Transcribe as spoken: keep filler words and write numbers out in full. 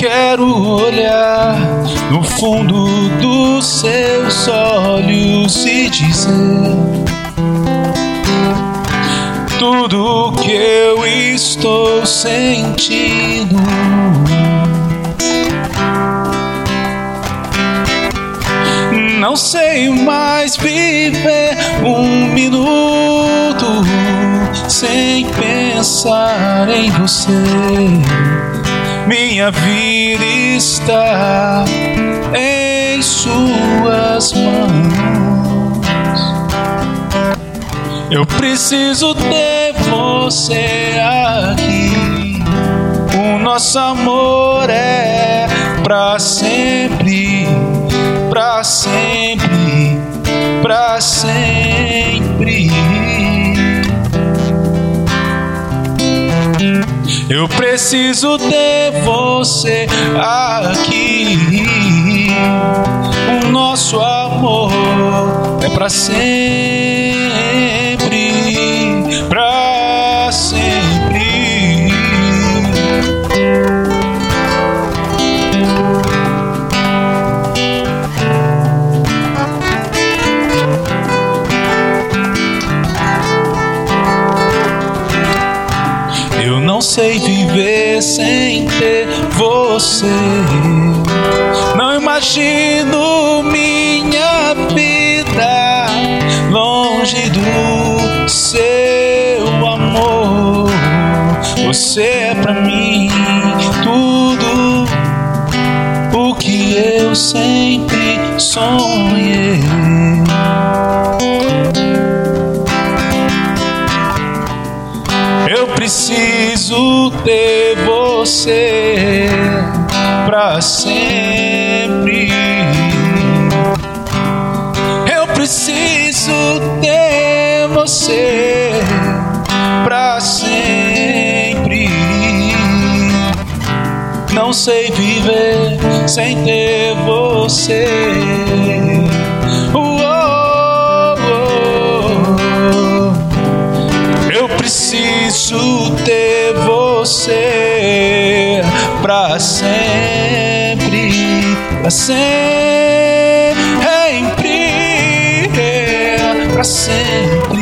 quero olhar no fundo dos seus olhos e dizer tudo que eu estou sentindo. Não sei mais viver um minuto sem pensar em você. Minha vida está em suas mãos. Eu preciso ter você aqui. O nosso amor é pra sempre, pra sempre, pra sempre. Eu preciso ter você aqui. O nosso amor é pra sempre, pra sempre. Eu não sei viver sem ter você. Não imagino minha vida longe do seu amor. Você é pra mim tudo o que eu sempre sonhei. Eu preciso ter você pra sempre. Eu preciso ter você pra sempre. Não sei viver sem ter você. Preciso ter você pra sempre, pra sempre, pra sempre.